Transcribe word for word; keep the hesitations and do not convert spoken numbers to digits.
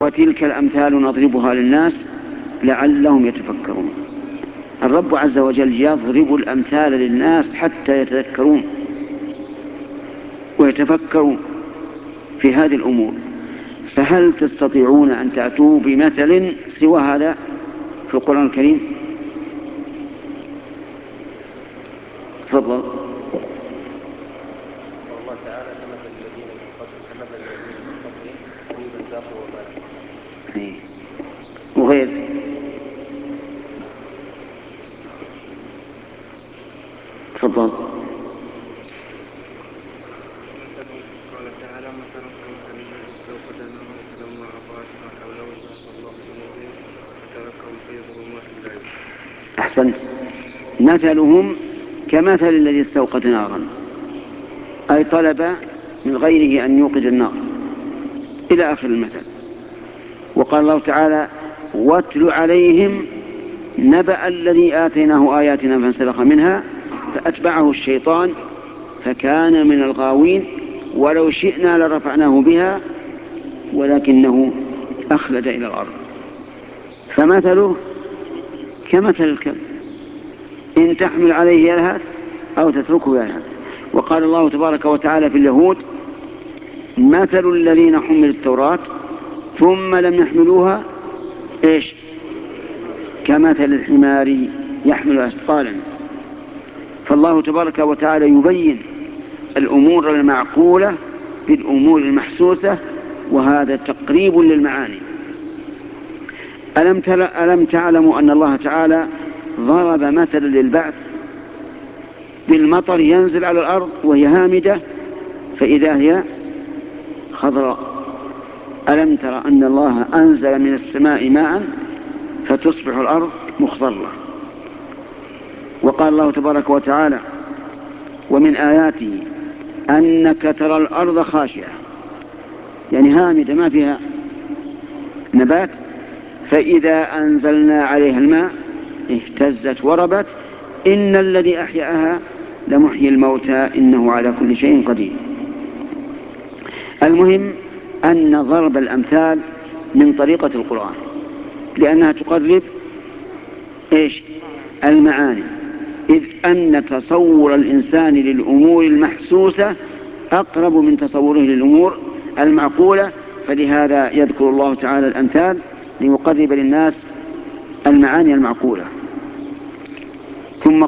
وتلك الأمثال نضربها للناس لعلهم يتفكرون. الرب عز وجل يضرب الأمثال للناس حتى يتذكرون ويتفكروا في هذه الأمور. فهل تستطيعون أن تأتوا بمثل سوى هذا في القرآن الكريم؟ تفضل. الله تعالى كمثل الذين من قبلهم كمثل الذين من قبلهم قريبا ذاقوا وبالا. وغير تفضل. قال تعالى مثلا كمثل الذي استوقد نارا فلما أضاءت ما حوله ذهب الله بنورهم وتركهم في ظلمات لا يبصرون. أحسنت. مثلهم كمثل الذي استوقد نارا، أي طلب من غيره أن يوقد النار إلى آخر المثل. وقال الله تعالى واتل عليهم نبأ الذي آتيناه آياتنا فانسلخ منها فأتبعه الشيطان فكان من الغاوين ولو شئنا لرفعناه بها ولكنه أخلد إلى الأرض. فمثله كمثل الكلب إن تحمل عليه يلهث أو تتركه يلهث. وقال الله تبارك وتعالى في اليهود مثل الذين حملوا التوراة ثم لم يحملوها إيش؟ كمثل الحمار يحمل أثقالا. فالله تبارك وتعالى يبين الأمور المعقولة بالأمور المحسوسة، وهذا تقريب للمعاني. ألم, ألم تعلموا أن الله تعالى ضرب مثلا للبعث بالمطر ينزل على الأرض وهي هامدة فإذا هي خضراء. ألم ترى أن الله أنزل من السماء ماء فتصبح الأرض مخضرة. وقال الله تبارك وتعالى ومن آياته أنك ترى الأرض خاشعة يعني هامدة ما فيها نبات فإذا أنزلنا عليها الماء اهتزت وربت إن الذي أحياها لمحيي الموتى إنه على كل شيء قدير. المهم أن ضرب الأمثال من طريقة القرآن لأنها تقرب إيش؟ المعاني، إذ أن تصور الإنسان للأمور المحسوسة أقرب من تصوره للأمور المعقولة. فلهذا يذكر الله تعالى الأمثال ليقرب للناس المعاني المعقولة. ثم